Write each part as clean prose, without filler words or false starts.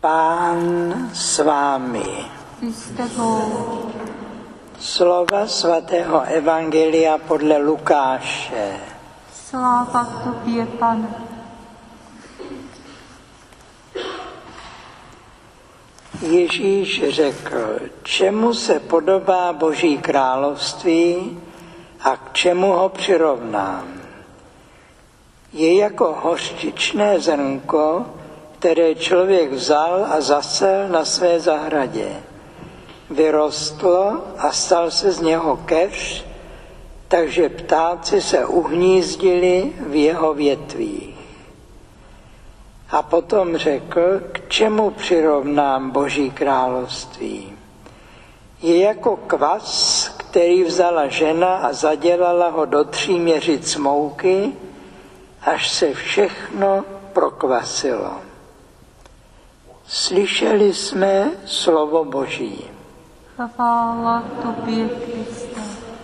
Pán s vámi. Slova svatého Evangelia podle Lukáše. Sláva tobě, Pane. Ježíš řekl, čemu se podobá Boží království a k čemu ho přirovnám. Je jako hořčičné zrnko, které člověk vzal a zasel na své zahradě. Vyrostlo a stal se z něho keř, takže ptáci se uhnízdili v jeho větvích. A potom řekl, k čemu přirovnám Boží království. Je jako kvas, který vzala žena a zadělala ho do 3 měřic mouky, až se všechno prokvasilo. Slyšeli jsme slovo Boží. Chvála tobě, Kriste.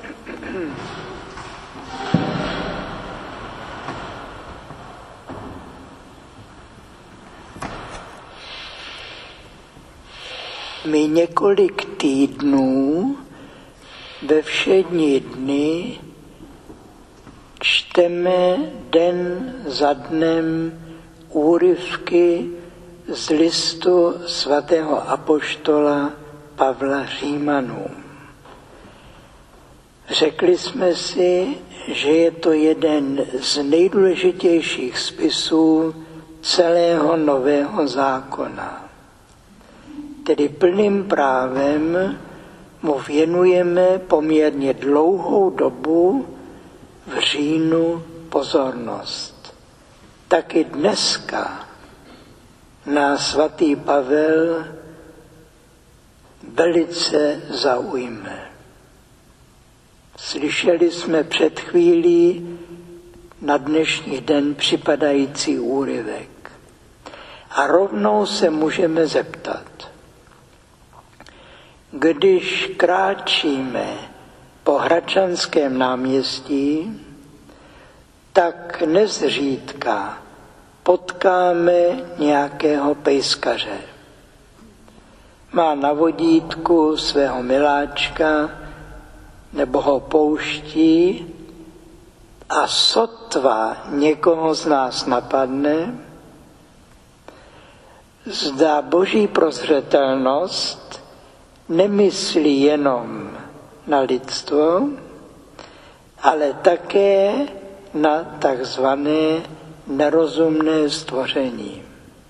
My několik týdnů ve všední dny čteme den za dnem úryvky z listu svatého apoštola Pavla Římanům. Řekli jsme si, že je to jeden z nejdůležitějších spisů celého Nového zákona. Tedy plným právem mu věnujeme poměrně dlouhou dobu v říjnu pozornost. Taky dneska nás svatý Pavel velice zaujme. Slyšeli jsme před chvílí na dnešní den připadající úryvek. A rovnou se můžeme zeptat, když kráčíme po Hradčanském náměstí, tak nezřídka potkáme nějakého pejskaře. Má na vodítku svého miláčka nebo ho pouští a sotva někoho z nás napadne, zda Boží prozřetelnost nemyslí jenom na lidstvo, ale také na takzvané nerozumné stvoření.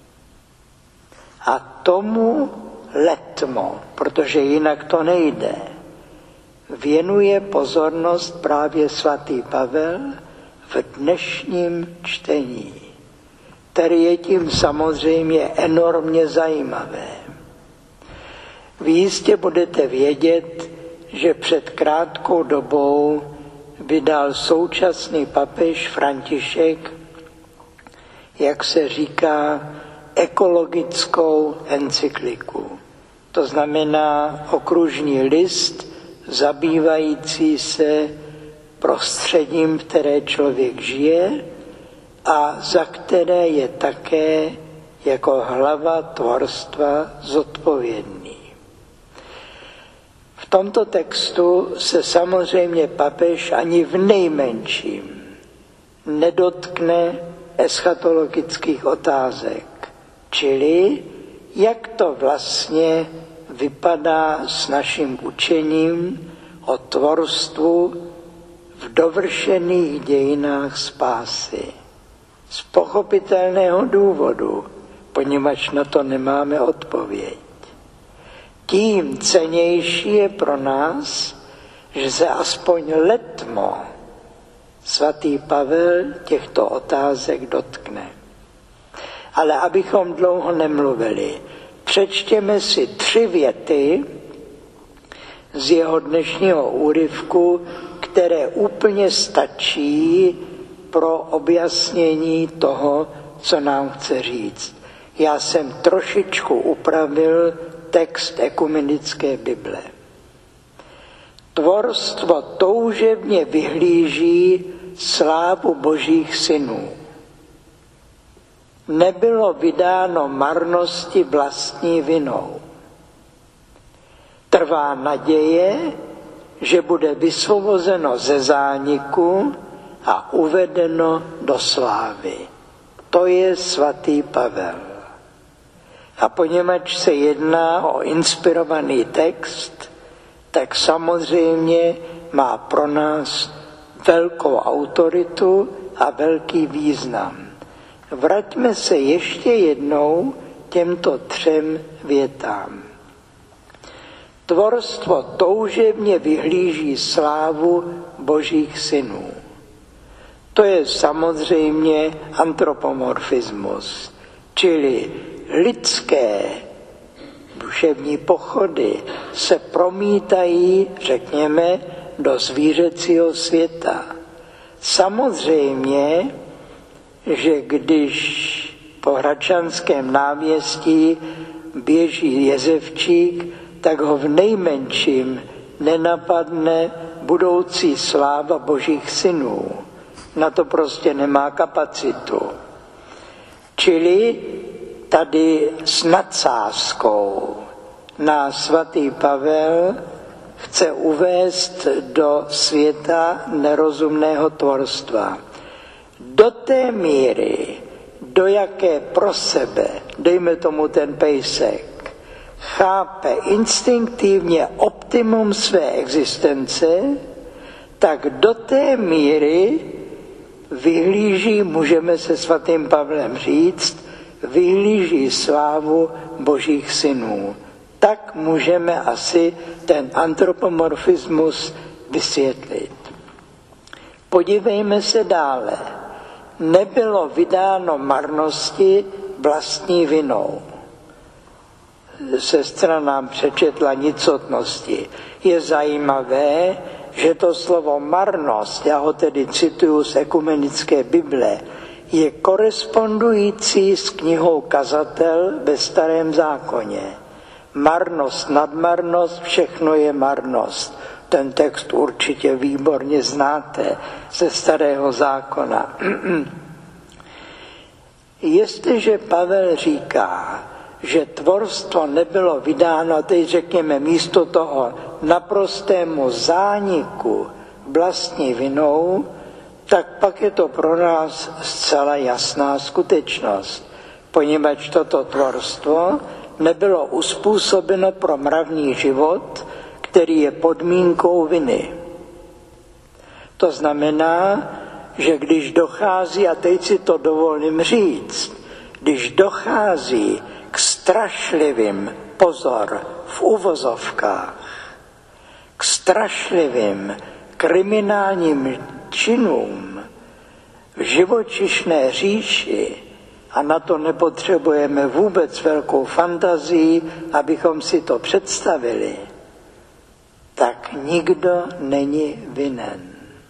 A tomu letmo, protože jinak to nejde, věnuje pozornost právě svatý Pavel v dnešním čtení, které je tím samozřejmě enormně zajímavé. Vy jistě budete vědět, že před krátkou dobou vydal současný papež František, jak se říká, ekologickou encykliku. To znamená okružní list zabývající se prostředím, v které člověk žije a za které je také jako hlava tvorstva zodpovědný. V tomto textu se samozřejmě papež ani v nejmenším nedotkne eschatologických otázek, čili jak to vlastně vypadá s naším učením o tvorstvu v dovršených dějinách spásy. Z pochopitelného důvodu, poněvadž na to nemáme odpověď. Tím cennější je pro nás, že se aspoň letmo svatý Pavel těchto otázek dotkne. Ale abychom dlouho nemluvili, přečtěme si 3 věty z jeho dnešního úryvku, které úplně stačí pro objasnění toho, co nám chce říct. Já jsem trošičku upravil text ekumenické Bible. Tvorstvo toužebně vyhlíží slávu Božích synů. nebylo vydáno marnosti vlastní vinou. Trvá naděje, že bude vysvobozeno ze zániku a uvedeno do slávy. To je svatý Pavel. A poněvadž se jedná o inspirovaný text, tak samozřejmě má pro nás velkou autoritu a velký význam. Vraťme se ještě jednou těmto 3 větám. Tvorstvo toužebně vyhlíží slávu božích synů. To je samozřejmě antropomorfismus, čili lidské duševní pochody se promítají, řekněme, do zvířecího světa. Samozřejmě, že když po Hradčanském náměstí běží jezevčík, tak ho v nejmenším nenapadne budoucí sláva božích synů. Na to prostě nemá kapacitu. Čili tady s nadsázkou nás svatý Pavel chce uvést do světa nerozumného tvorstva. Do té míry, do jaké pro sebe, dejme tomu ten pejsek, chápe instinktivně optimum své existence, tak do té míry vyhlíží, můžeme se svatým Pavlem říct, vyhlíží slávu božích synů. Tak můžeme asi ten antropomorfismus vysvětlit. Podívejme se dále. Nebylo vydáno marnosti vlastní vinou. Sestra nám přečetla nicotnosti. Je zajímavé, že to slovo marnost, já ho tedy cituju z ekumenické Bible, je korespondující s knihou Kazatel ve Starém zákoně. Marnost, nadmarnost, všechno je marnost. Ten text určitě výborně znáte ze Starého zákona. Jestliže Pavel říká, že tvorstvo nebylo vydáno, a teď řekněme místo toho naprostému zániku vlastní vinou, tak pak je to pro nás zcela jasná skutečnost, poněvadž toto tvorstvo nebylo uspůsobeno pro mravní život, který je podmínkou viny. To znamená, že když dochází, a teď si to dovolím říct, když dochází k strašlivým, pozor, v uvozovkách, k strašlivým kriminálním činům v živočišné říši, a na to nepotřebujeme vůbec velkou fantazii, abychom si to představili, tak nikdo není vinen.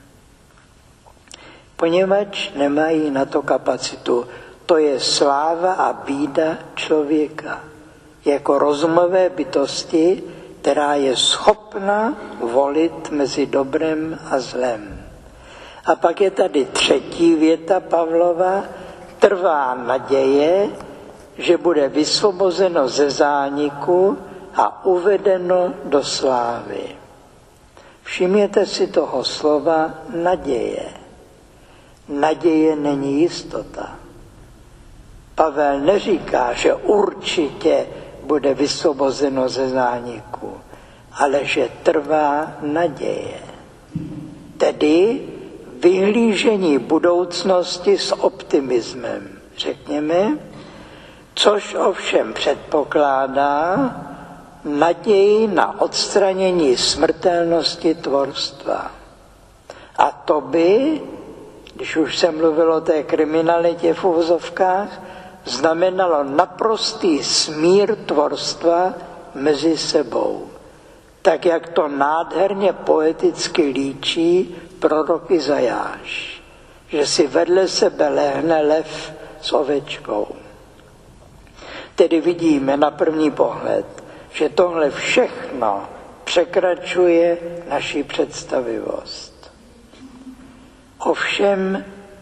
Poněvadž nemají na to kapacitu. To je sláva a bída člověka. Jako rozumové bytosti, která je schopna volit mezi dobrem a zlem. A pak je tady 3. věta Pavlova. Trvá naděje, že bude vysvobozeno ze zániku a uvedeno do slávy. Všimněte si toho slova naděje. Naděje není jistota. Pavel neříká, že určitě bude vysvobozeno ze zániku, ale že trvá naděje. Tedy vyhlížení budoucnosti s optimismem, řekněme, což ovšem předpokládá naději na odstranění smrtelnosti tvorstva. A to by, když už jsem mluvil o té kriminalitě v uvozovkách, znamenalo naprostý smír tvorstva mezi sebou. Tak, jak to nádherně poeticky líčí prorok Izajáš, že si vedle sebe lehne lev s ovečkou. Tedy vidíme na první pohled, že tohle všechno překračuje naši představivost. Ovšem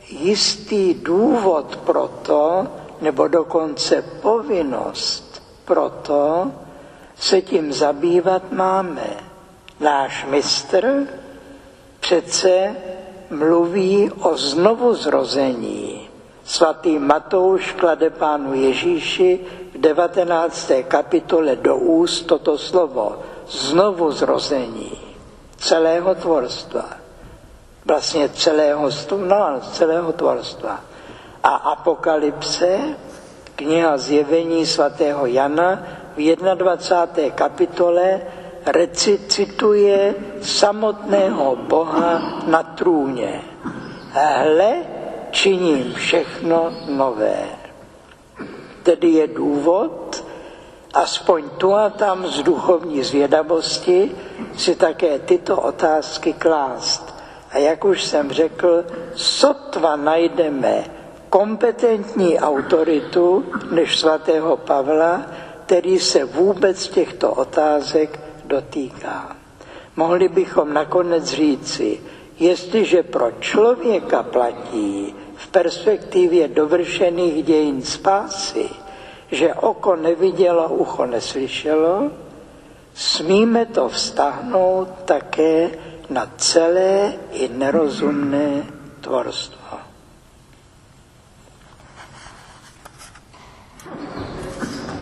jistý důvod pro to, nebo dokonce povinnost pro to, se tím zabývat máme. Náš mistr přece mluví o znovuzrození. Svatý Matouš klade Pánu Ježíši v 19. kapitole do úst toto slovo. Znovuzrození celého tvorstva. Vlastně celého tvorstva. A Apokalypse, kniha Zjevení svatého Jana, v 21. kapitole recituje samotného Boha na trůně. Hle, činím všechno nové. Tedy je důvod, aspoň tu a tam z duchovní zvědavosti, si také tyto otázky klást. A jak už jsem řekl, sotva najdeme kompetentní autoritu než svatého Pavla, který se vůbec těchto otázek dotýká. Mohli bychom nakonec říci, jestliže pro člověka platí v perspektivě dovršených dějin spásy, že oko nevidělo, ucho neslyšelo, smíme to vztáhnout také na celé i nerozumné tvorstvo.